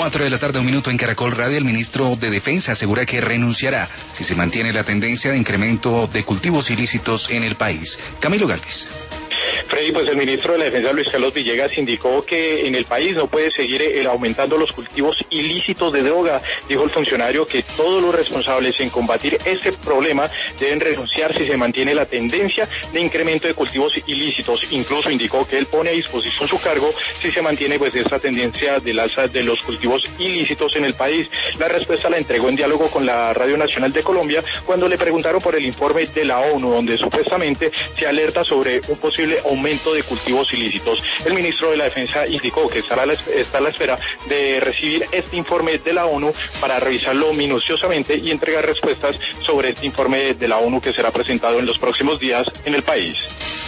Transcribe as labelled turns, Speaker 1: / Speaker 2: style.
Speaker 1: 4 de la tarde, 1 minuto en Caracol Radio. El ministro de Defensa asegura que renunciará si se mantiene la tendencia de incremento de cultivos ilícitos en el país. Camilo Galvis.
Speaker 2: Freddy, pues el ministro de la Defensa, Luis Carlos Villegas, indicó que en el país no puede seguir aumentando los cultivos ilícitos de droga. Dijo el funcionario que todos los responsables en combatir este problema deben renunciar si se mantiene la tendencia de incremento de cultivos ilícitos. Incluso indicó que él pone a disposición su cargo si se mantiene pues esta tendencia del alza de los cultivos ilícitos en el país. La respuesta la entregó en diálogo con la Radio Nacional de Colombia cuando le preguntaron por el informe de la ONU, donde supuestamente se alerta sobre un posible aumento de cultivos ilícitos. El ministro de la Defensa indicó que está a la espera de recibir este informe de la ONU para revisarlo minuciosamente y entregar respuestas sobre este informe de la ONU que será presentado en los próximos días en el país.